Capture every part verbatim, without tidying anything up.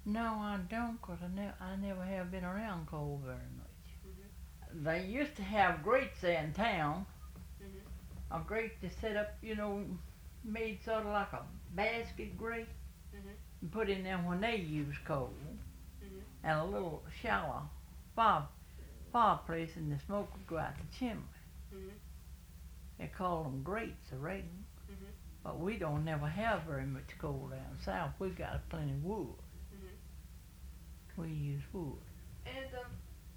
No, I don't, 'cause I, ne- I never have been around coal very much. Mhm. They used to have grates there in town. Mhm. A grate to set up, you know, made sort of like a basket grate Mhm. and put in there when they used coal. Mhm. And a little shallow fire, fireplace and the smoke would go out the chimney. Mhm. They call them grates around. Mhm. But we don't never have very much coal down south. We got plenty of wood. Mhm. We use wood. And um,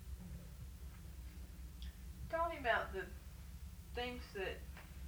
tell me about the things that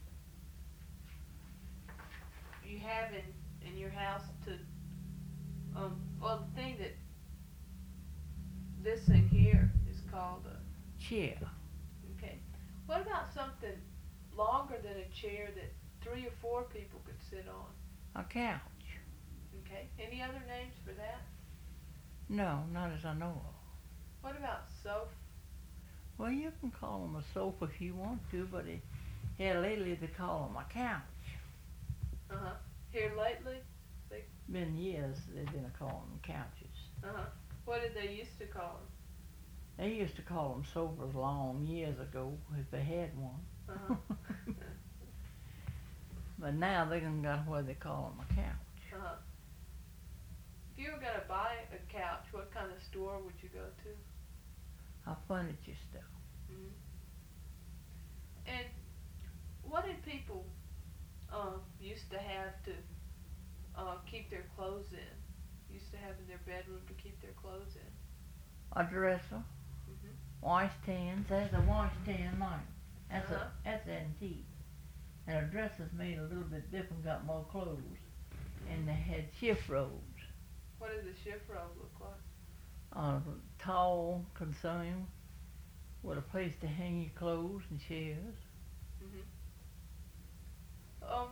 you have in in your house to um. Well, the thing that this thing here is called a Chair. okay. What about something longer than a chair that three or four people could sit on? A couch. Okay. Any other names for that? No, not as I know of. What about sofa? Well, you can call them a sofa if you want to, but it, here lately they call them a couch. Uh huh. Here lately? Been years they've been calling them couches. Uh huh. What did they used to call They used to call them sofas long years ago if they had one. them? Uh huh. But now they done got where they call them a couch. Uh huh. If you were gonna buy a couch, what kind of store would you go to? A furniture store. Mm-hmm. And what did people uh, used to have to uh, keep their clothes in? Used to have in their bedroom to keep their clothes in. A dresser. Mhm. Washstands. There's a washstand mine. That's Uh-huh. a that's antique. And a dresser's made a little bit different, got more clothes. And they had shift robes. What does a shift robe look like? Uh, tall, consume, with a place to hang your clothes and chairs. Mhm. Um.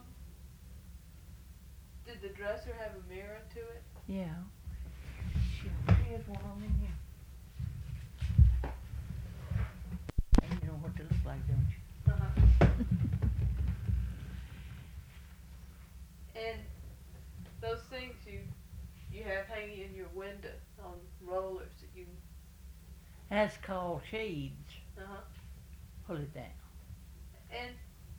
Did the dresser have a mirror to it? Yeah. Sure. Here's one of them in here. And you know what they look like, don't you? Uh huh. And those things you you have hanging in your window on rollers that you. That's called shades. Uh huh. Pull it down. And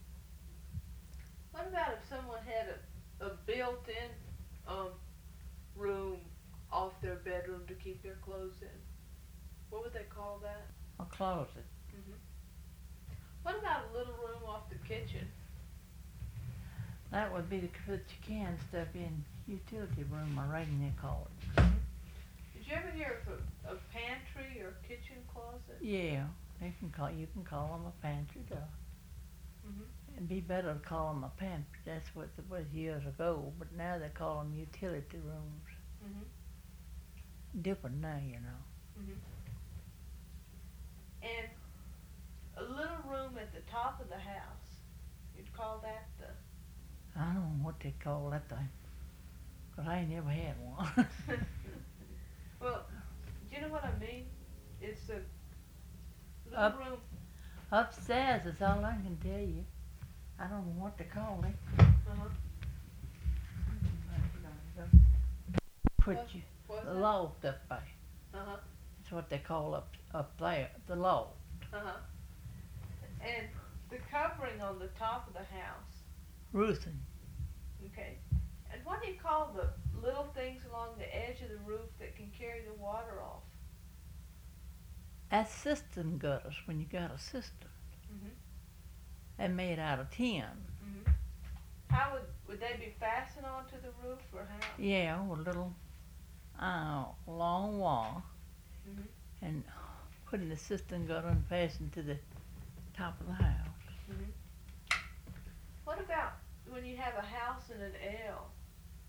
what about if someone had a, a built-in um, room off their bedroom to keep their clothes in? What would they call that? A closet. Mhm. What about a little room off the kitchen? That would be to put your can stuff in. Utility room, I reckon they call it. Did you ever hear of a, a pantry or kitchen closet? Yeah, they can call you can call them a pantry door. Mhm. It'd be better to call them a pantry. That's what it was years ago. But now they call them utility rooms. Mhm. Different now, you know. Mhm. And a little room at the top of the house. You'd call that the. I don't know what they call that thing. 'Cause I ain't never had one. Well, do you know what I mean? It's a little Up- room. Upstairs is all I can tell you. I don't know what to call it. Uh-huh. Put What- you What's the that? loft up there. Uh-huh. That's what they call up up there, the loft. Uh-huh. And the covering on the top of the house. Roofing. Okay. And what do you call the little things along the edge of the roof that can carry the water off? That's cistern gutters when you got a cistern. Mhm. They're made out of tin. Mhm. How would would they be fastened onto the roof or how? Yeah, with a little uh, long wall Mhm. and put in the cistern gutter and fasten to the top of the house. Mhm. What about when you have a house in an L?